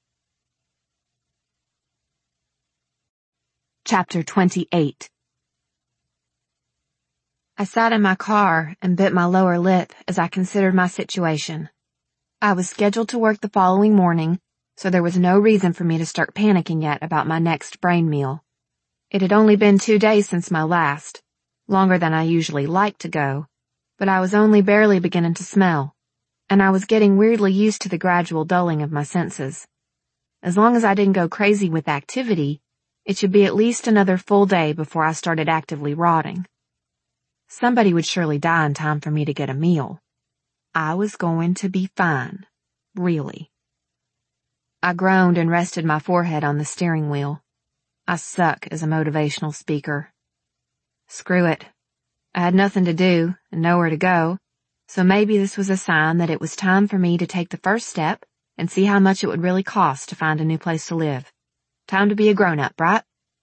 Chapter 28. I sat in my car and bit my lower lip as I considered my situation. I was scheduled to work the following morning, so there was no reason for me to start panicking yet about my next brain meal. It had only been 2 days since my last, longer than I usually like to go, but I was only barely beginning to smell, and I was getting weirdly used to the gradual dulling of my senses. As long as I didn't go crazy with activity, it should be at least another full day before I started actively rotting. Somebody would surely die in time for me to get a meal. I was going to be fine, really. I groaned and rested my forehead on the steering wheel. I suck as a motivational speaker. Screw it. I had nothing to do and nowhere to go, so maybe this was a sign that it was time for me to take the first step and see how much it would really cost to find a new place to live. Time to be a grown-up, right?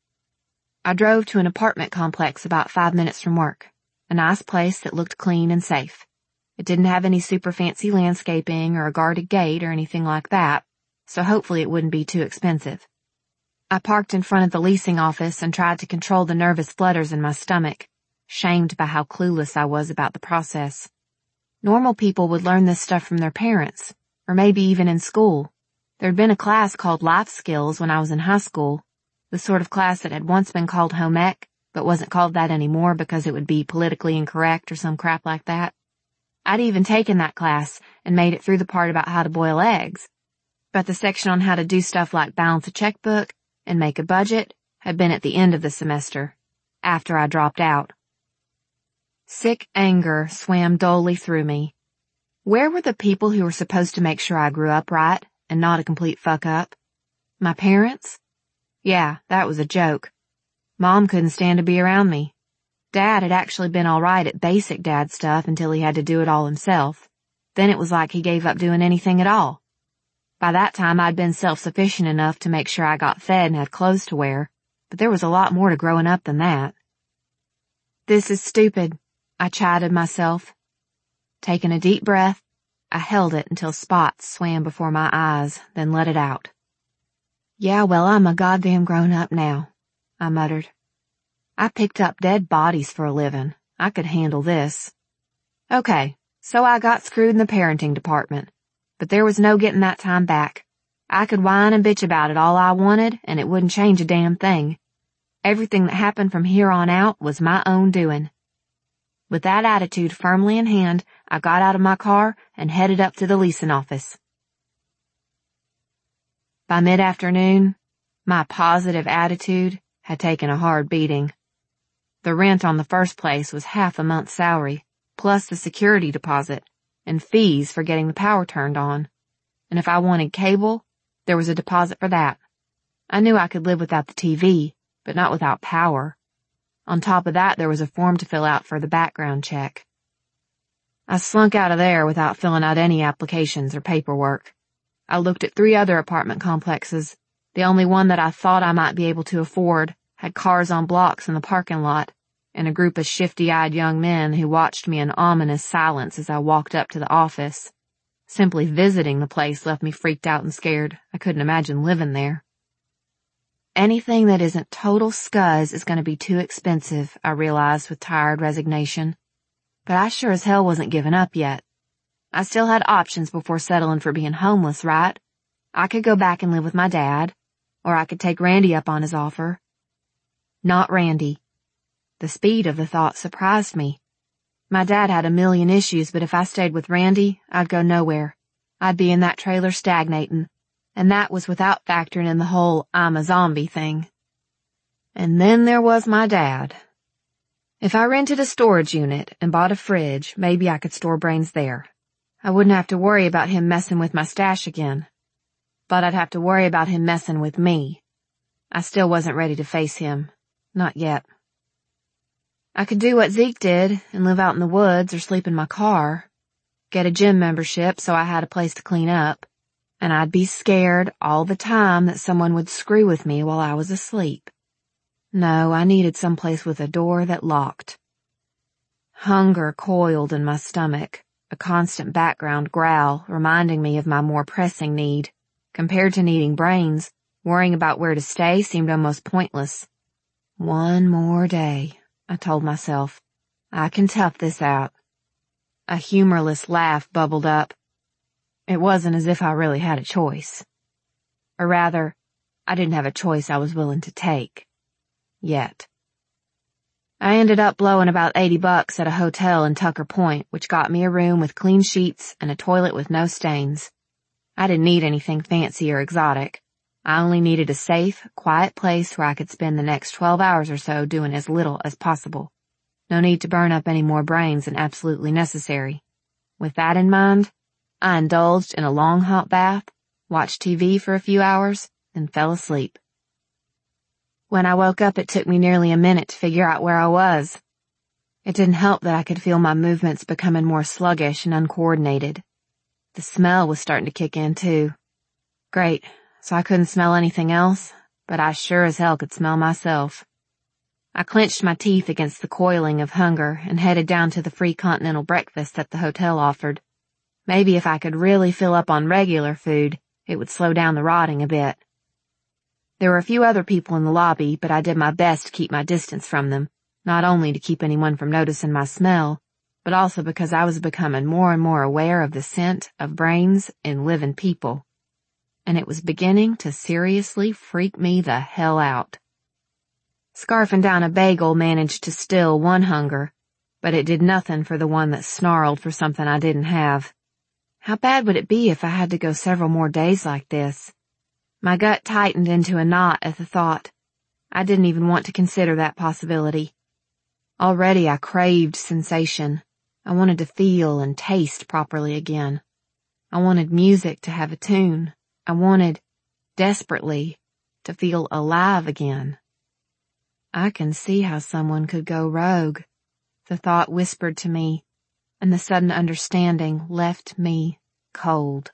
I drove to an apartment complex about 5 minutes from work, a nice place that looked clean and safe. It didn't have any super fancy landscaping or a guarded gate or anything like that, so hopefully it wouldn't be too expensive. I parked in front of the leasing office and tried to control the nervous flutters in my stomach, shamed by how clueless I was about the process. Normal people would learn this stuff from their parents, or maybe even in school. There'd been a class called Life Skills when I was in high school, the sort of class that had once been called home ec, but wasn't called that anymore because it would be politically incorrect or some crap like that. I'd even taken that class and made it through the part about how to boil eggs, but the section on how to do stuff like balance a checkbook and make a budget had been at the end of the semester, after I dropped out. Sick anger swam dully through me. Where were the people who were supposed to make sure I grew up right and not a complete fuck-up? My parents? Yeah, that was a joke. Mom couldn't stand to be around me. Dad had actually been all right at basic dad stuff until he had to do it all himself. Then it was like he gave up doing anything at all. By that time I'd been self-sufficient enough to make sure I got fed and had clothes to wear, but there was a lot more to growing up than that. This is stupid, I chided myself. Taking a deep breath, I held it until spots swam before my eyes, then let it out. Yeah, well, I'm a goddamn grown-up now, I muttered. I picked up dead bodies for a living. I could handle this. Okay, so I got screwed in the parenting department. But there was no getting that time back. I could whine and bitch about it all I wanted, and it wouldn't change a damn thing. Everything that happened from here on out was my own doing. With that attitude firmly in hand, I got out of my car and headed up to the leasing office. By mid-afternoon, my positive attitude had taken a hard beating. The rent on the first place was half a month's salary, plus the security deposit, and fees for getting the power turned on. And if I wanted cable, there was a deposit for that. I knew I could live without the TV, but not without power. On top of that, there was a form to fill out for the background check. I slunk out of there without filling out any applications or paperwork. I looked at 3 other apartment complexes. The only one that I thought I might be able to afford had cars on blocks in the parking lot, and a group of shifty-eyed young men who watched me in ominous silence as I walked up to the office. Simply visiting the place left me freaked out and scared. I couldn't imagine living there. Anything that isn't total scuzz is going to be too expensive, I realized with tired resignation. But I sure as hell wasn't giving up yet. I still had options before settling for being homeless, right? I could go back and live with my dad, or I could take Randy up on his offer. Not Randy. The speed of the thought surprised me. My dad had a million issues, but if I stayed with Randy, I'd go nowhere. I'd be in that trailer stagnating, and that was without factoring in the whole I'm a zombie thing. And then there was my dad. If I rented a storage unit and bought a fridge, maybe I could store Brains there. I wouldn't have to worry about him messing with my stash again. But I'd have to worry about him messing with me. I still wasn't ready to face him. Not yet. I could do what Zeke did and live out in the woods or sleep in my car. Get a gym membership so I had a place to clean up. And I'd be scared all the time that someone would screw with me while I was asleep. No, I needed someplace with a door that locked. Hunger coiled in my stomach, a constant background growl reminding me of my more pressing need. Compared to needing Brains, worrying about where to stay seemed almost pointless. One more day, I told myself. I can tough this out. A humorless laugh bubbled up. It wasn't as if I really had a choice. Or rather, I didn't have a choice I was willing to take. Yet. I ended up blowing about $80 at a hotel in Tucker Point, which got me a room with clean sheets and a toilet with no stains. I didn't need anything fancy or exotic. I only needed a safe, quiet place where I could spend the next 12 hours or so doing as little as possible. No need to burn up any more brains than absolutely necessary. With that in mind, I indulged in a long hot bath, watched TV for a few hours, then fell asleep. When I woke up, it took me nearly a minute to figure out where I was. It didn't help that I could feel my movements becoming more sluggish and uncoordinated. The smell was starting to kick in too. Great, so I couldn't smell anything else, but I sure as hell could smell myself. I clenched my teeth against the coiling of hunger and headed down to the free continental breakfast that the hotel offered. Maybe if I could really fill up on regular food, it would slow down the rotting a bit. There were a few other people in the lobby, but I did my best to keep my distance from them, not only to keep anyone from noticing my smell, but also because I was becoming more and more aware of the scent of Brains in living people. And it was beginning to seriously freak me the hell out. Scarfing down a bagel managed to still one hunger, but it did nothing for the one that snarled for something I didn't have. How bad would it be if I had to go several more days like this? My gut tightened into a knot at the thought. I didn't even want to consider that possibility. Already I craved sensation. I wanted to feel and taste properly again. I wanted music to have a tune. I wanted, desperately, to feel alive again. I can see how someone could go rogue, the thought whispered to me, and the sudden understanding left me cold.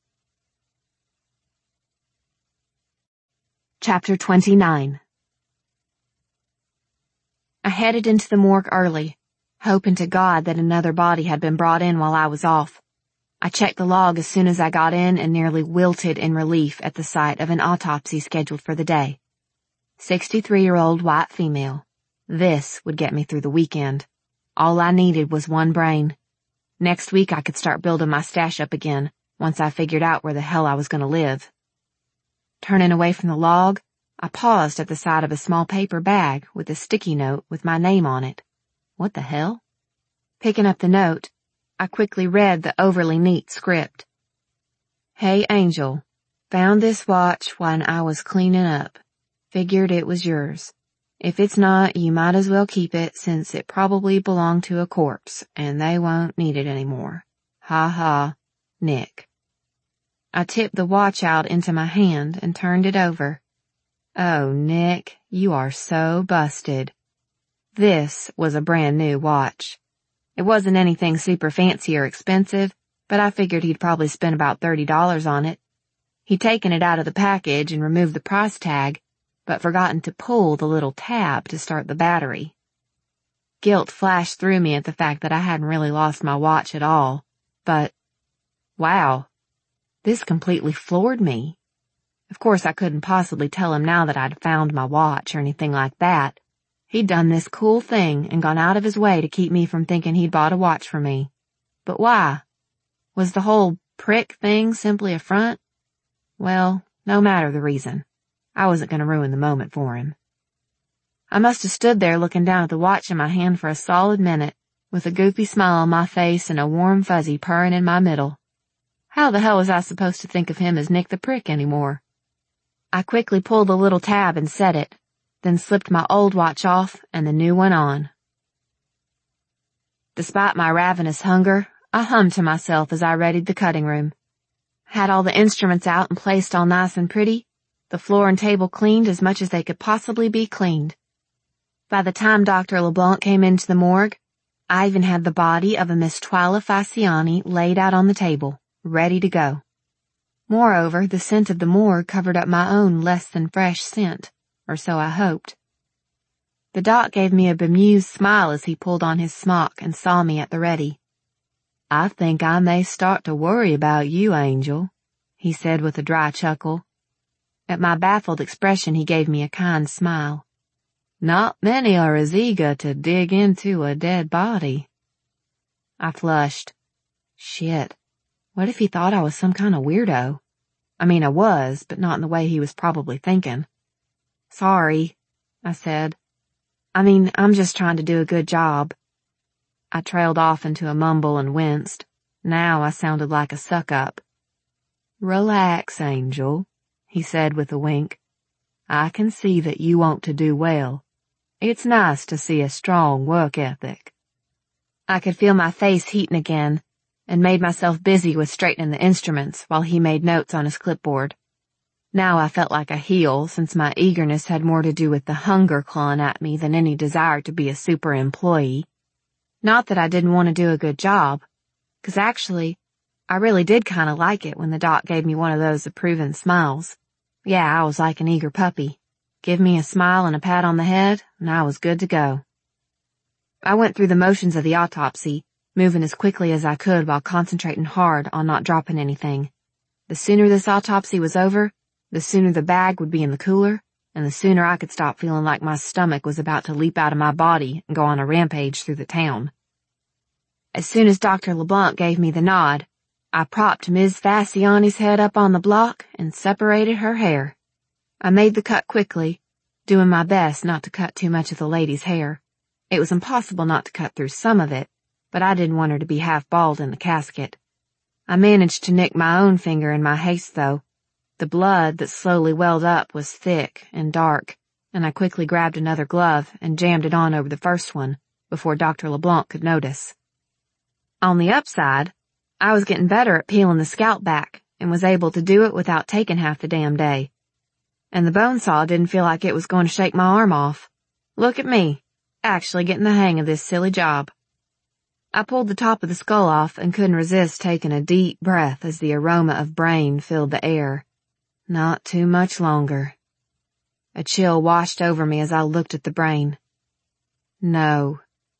Chapter 29. I headed into the morgue early, hoping to God that another body had been brought in while I was off. I checked the log as soon as I got in and nearly wilted in relief at the sight of an autopsy scheduled for the day. 63-year-old white female. This would get me through the weekend. All I needed was one brain. Next week I could start building my stash up again, once I figured out where the hell I was going to live. Turning away from the log, I paused at the side of a small paper bag with a sticky note with my name on it. What the hell? Picking up the note, I quickly read the overly neat script. Hey Angel, found this watch when I was cleaning up. Figured it was yours. If it's not, you might as well keep it since it probably belonged to a corpse and they won't need it anymore. Ha ha, Nick. I tipped the watch out into my hand and turned it over. Oh, Nick, you are so busted. This was a brand new watch. It wasn't anything super fancy or expensive, but I figured he'd probably spent about $30 on it. He'd taken it out of the package and removed the price tag, but forgotten to pull the little tab to start the battery. Guilt flashed through me at the fact that I hadn't really lost my watch at all, but, wow, this completely floored me. Of course I couldn't possibly tell him now that I'd found my watch or anything like that. He'd done this cool thing and gone out of his way to keep me from thinking he'd bought a watch for me. But why? Was the whole prick thing simply a front? Well, no matter the reason. I wasn't going to ruin the moment for him. I must have stood there looking down at the watch in my hand for a solid minute, with a goofy smile on my face and a warm fuzzy purring in my middle. How the hell was I supposed to think of him as Nick the Prick anymore? I quickly pulled the little tab and set it. then slipped my old watch off and the new one on. Despite my ravenous hunger, I hummed to myself as I readied the cutting room. Had all the instruments out and placed all nice and pretty, the floor and table cleaned as much as they could possibly be cleaned. By the time Dr. LeBlanc came into the morgue, I even had the body of a Miss Twyla Fasciani laid out on the table, ready to go. Moreover, the scent of the morgue covered up my own less than fresh scent, or so I hoped. The doc gave me a bemused smile as he pulled on his smock and saw me at the ready. "I think I may start to worry about you, Angel," he said with a dry chuckle. At my baffled expression he gave me a kind smile. "Not many are as eager to dig into a dead body." I flushed. Shit. What if he thought I was some kind of weirdo? I mean, I was, but not in the way he was probably thinking. "Sorry," I said. I'm just trying to do a good job." I trailed off into a mumble and winced. Now I sounded like a suck-up. "Relax, Angel," he said with a wink. "I can see that you want to do well. It's nice to see a strong work ethic." I could feel my face heating again, and made myself busy with straightening the instruments while he made notes on his clipboard. Now I felt like a heel, since my eagerness had more to do with the hunger clawing at me than any desire to be a super employee. Not that I didn't want to do a good job, 'cause actually, I really did kind of like it when the doc gave me one of those approving smiles. Yeah, I was like an eager puppy. Give me a smile and a pat on the head, and I was good to go. I went through the motions of the autopsy, moving as quickly as I could while concentrating hard on not dropping anything. The sooner this autopsy was over, the sooner the bag would be in the cooler, and the sooner I could stop feeling like my stomach was about to leap out of my body and go on a rampage through the town. As soon as Dr. LeBlanc gave me the nod, I propped Ms. Fasciani's head up on the block and separated her hair. I made the cut quickly, doing my best not to cut too much of the lady's hair. It was impossible not to cut through some of it, but I didn't want her to be half bald in the casket. I managed to nick my own finger in my haste, though. The blood that slowly welled up was thick and dark, and I quickly grabbed another glove and jammed it on over the first one before Dr. LeBlanc could notice. On the upside, I was getting better at peeling the scalp back and was able to do it without taking half the damn day. And the bone saw didn't feel like it was going to shake my arm off. Look at me, actually getting the hang of this silly job. I pulled the top of the skull off and couldn't resist taking a deep breath as the aroma of brain filled the air. Not too much longer. A chill washed over me as I looked at the brain. No,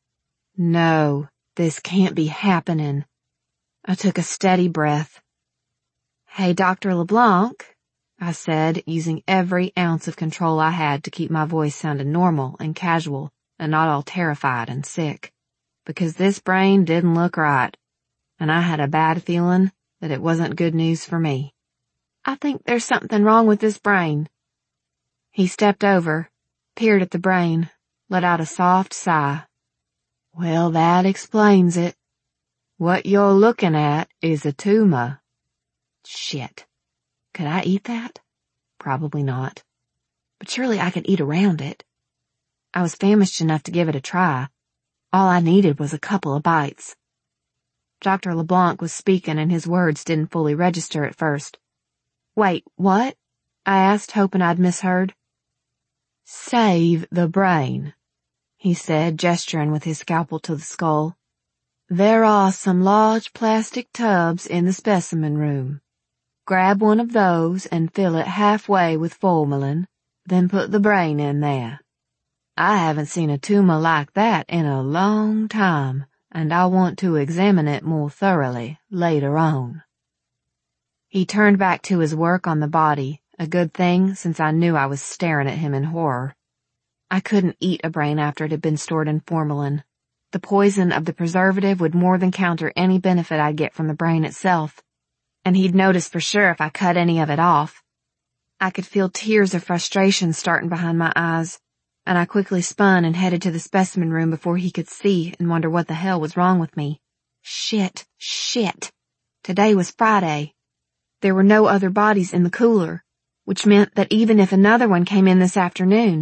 this can't be happening. I took a steady breath. "Hey, Dr. LeBlanc," I said, using every ounce of control I had to keep my voice sounding normal and casual and not all terrified and sick, because this brain didn't look right, and I had a bad feeling that it wasn't good news for me. "I think there's something wrong with this brain." He stepped over, peered at the brain, let out a soft sigh. "Well, that explains it. What you're looking at is a tumor." Shit. Could I eat that? Probably not. But surely I could eat around it. I was famished enough to give it a try. All I needed was a couple of bites. Dr. LeBlanc was speaking and his words didn't fully register at first. "Wait, what?" I asked, hoping I'd misheard. "Save the brain," he said, gesturing with his scalpel to the skull. "There are some large plastic tubs in the specimen room. Grab one of those and fill it halfway with formalin, then put the brain in there. I haven't seen a tumor like that in a long time, and I want to examine it more thoroughly later on." He turned back to his work on the body, a good thing since I knew I was staring at him in horror. I couldn't eat a brain after it had been stored in formalin. The poison of the preservative would more than counter any benefit I'd get from the brain itself, and he'd notice for sure if I cut any of it off. I could feel tears of frustration starting behind my eyes, and I quickly spun and headed to the specimen room before he could see and wonder what the hell was wrong with me. Shit. Today was Friday. There were no other bodies in the cooler, which meant that even if another one came in this afternoon,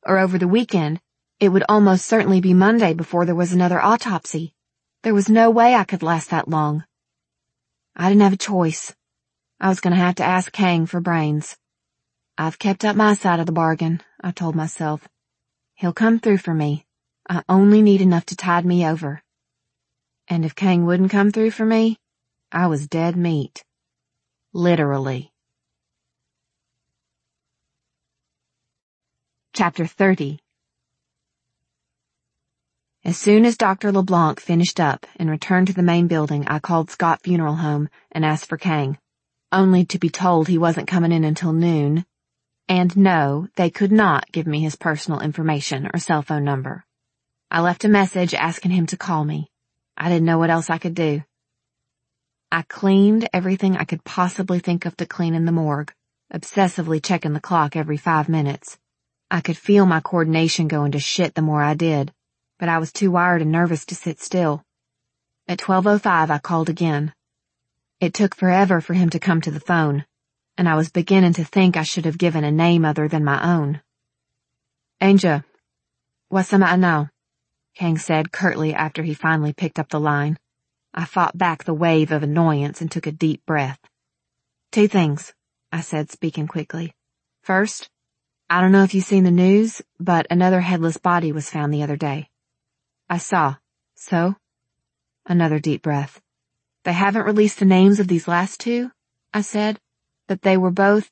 or over the weekend, it would almost certainly be Monday before there was another autopsy. There was no way I could last that long. I didn't have a choice. I was going to have to ask Kang for brains. I've kept up my side of the bargain, I told myself. He'll come through for me. I only need enough to tide me over. And if Kang wouldn't come through for me, I was dead meat. Literally. Chapter 30. As soon as Dr. LeBlanc finished up and returned to the main building, I called Scott Funeral Home and asked for Kang, only to be told he wasn't coming in until noon. And no, they could not give me his personal information or cell phone number. I left a message asking him to call me. I didn't know what else I could do. I cleaned everything I could possibly think of to clean in the morgue, obsessively checking the clock every 5 minutes. I could feel my coordination going to shit the more I did, but I was too wired and nervous to sit still. At 12:05 I called again. It took forever for him to come to the phone, and I was beginning to think I should have given a name other than my own. Angel, what's the matter now? Kang said curtly after he finally picked up the line. I fought back the wave of annoyance and took a deep breath. 2 things, I said, speaking quickly. First, I don't know if you've seen the news, but another headless body was found the other day. I saw. So? Another deep breath. They haven't released the names of these last 2, I said, but they were both,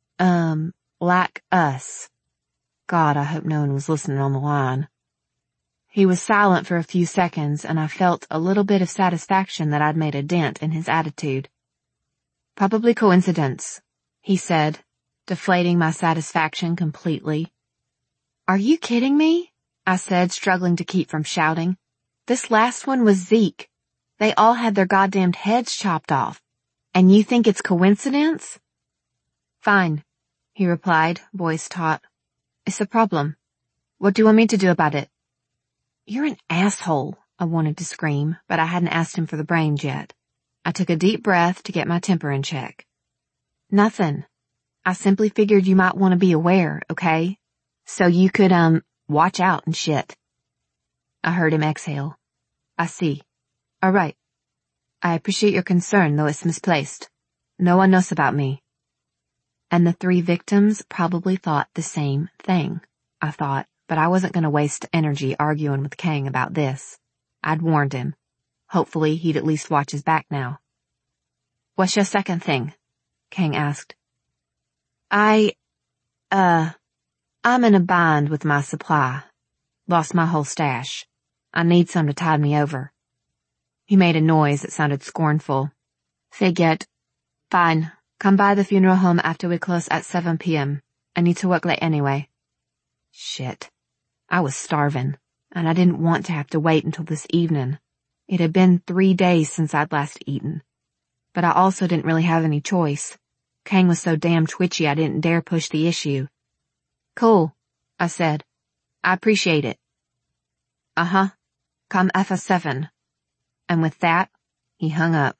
like us. God, I hope no one was listening on the line. He was silent for a few seconds, and I felt a little bit of satisfaction that I'd made a dent in his attitude. Probably coincidence, he said, deflating my satisfaction completely. Are you kidding me? I said, struggling to keep from shouting. This last one was Zeke. They all had their goddamned heads chopped off. And you think it's coincidence? Fine, he replied, voice taut. It's a problem. What do you want me to do about it? You're an asshole, I wanted to scream, but I hadn't asked him for the brains yet. I took a deep breath to get my temper in check. Nothing. I simply figured you might want to be aware, okay? So you could, watch out and shit. I heard him exhale. I see. All right. I appreciate your concern, though it's misplaced. No one knows about me. And the 3 victims probably thought the same thing, I thought, but I wasn't going to waste energy arguing with Kang about this. I'd warned him. Hopefully he'd at least watch his back now. What's your second thing? Kang asked. I'm in a bind with my supply. Lost my whole stash. I need some to tide me over. He made a noise that sounded scornful. Figured. Fine. Come by the funeral home after we close at 7 p.m. I need to work late anyway. Shit. I was starving, and I didn't want to have to wait until this evening. It had been 3 days since I'd last eaten. But I also didn't really have any choice. Kang was so damn twitchy I didn't dare push the issue. Cool, I said. I appreciate it. Uh-huh. Come after 7. And with that, he hung up.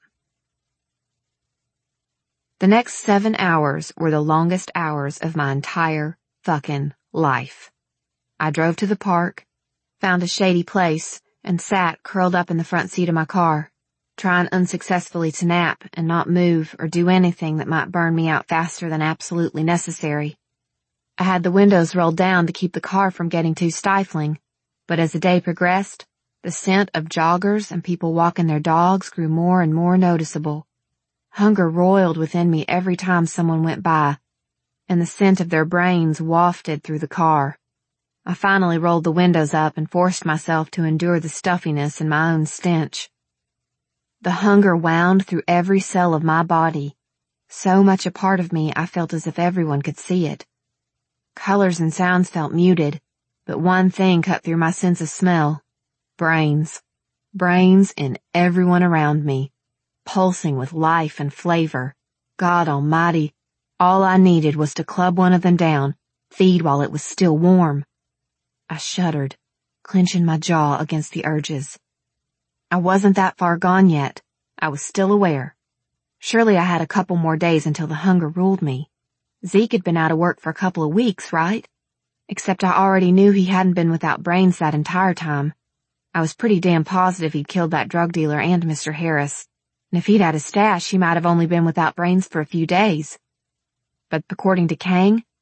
The next 7 hours were the longest hours of my entire fucking life. I drove to the park, found a shady place, and sat curled up in the front seat of my car, trying unsuccessfully to nap and not move or do anything that might burn me out faster than absolutely necessary. I had the windows rolled down to keep the car from getting too stifling, but as the day progressed, the scent of joggers and people walking their dogs grew more and more noticeable. Hunger roiled within me every time someone went by, and the scent of their brains wafted through the car. I finally rolled the windows up and forced myself to endure the stuffiness and my own stench. The hunger wound through every cell of my body. So much a part of me I felt as if everyone could see it. Colors and sounds felt muted, but one thing cut through my sense of smell. Brains. Brains in everyone around me, pulsing with life and flavor. God almighty, all I needed was to club one of them down, feed while it was still warm. I shuddered, clenching my jaw against the urges. I wasn't that far gone yet. I was still aware. Surely I had a couple more days until the hunger ruled me. Zeke had been out of work for a couple of weeks, right? Except I already knew he hadn't been without brains that entire time. I was pretty damn positive he'd killed that drug dealer and Mr. Harris. And if he'd had a stash, he might have only been without brains for a few days. But according to Kang,